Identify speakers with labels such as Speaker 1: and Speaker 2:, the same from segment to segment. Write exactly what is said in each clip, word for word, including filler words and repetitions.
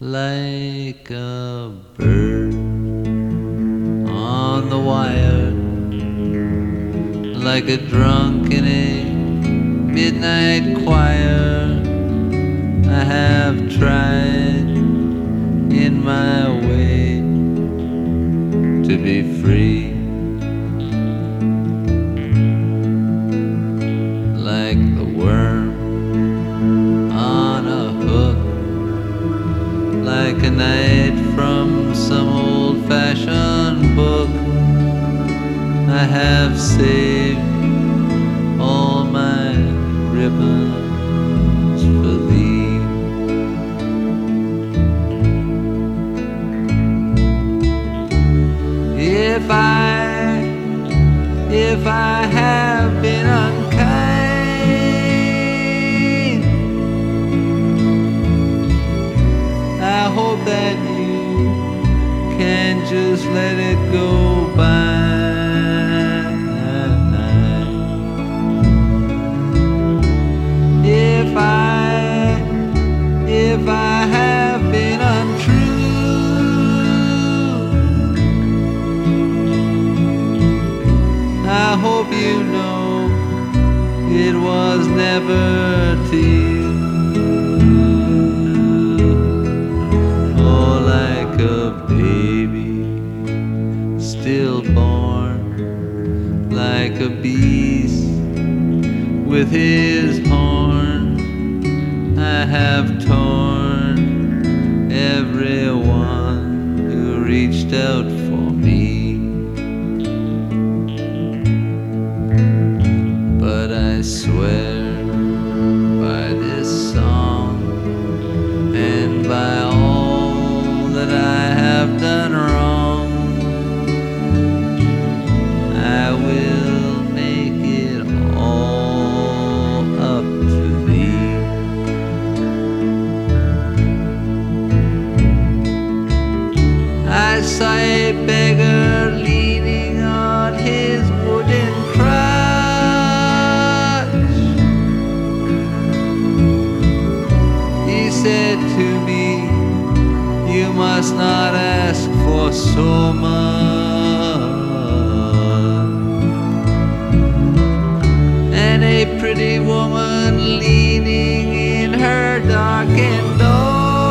Speaker 1: like a bird on the wire, like a drunk in a midnight choir. I have tried in my way to be free, like the worm on a hook, like a knight from some old-fashioned book. I have saved all my ribbons for thee. If I, if I have been unkind, I hope that you can just let it go by. If I, if I have been untrue, I hope you know it was never to you. Oh, like a baby stillborn, like a beast with his horn, I have torn everyone who reached out for me. But I swear by this song and by all that I have done wrong, I will make it all up to thee. I saw a beggar leaning on his wooden crutch. He said to me, you must not ask for so much. And a pretty woman leaning in her darkened door,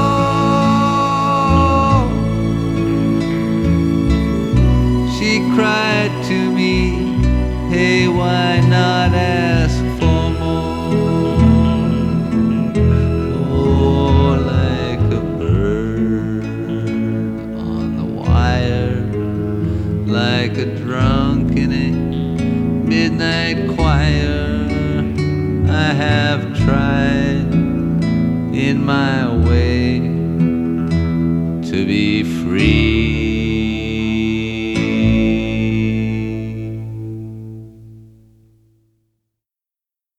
Speaker 1: she cried to me, hey, why not ask for more? Oh, like a bird on the wire, like a drunk in a midnight choir, I have tried in my way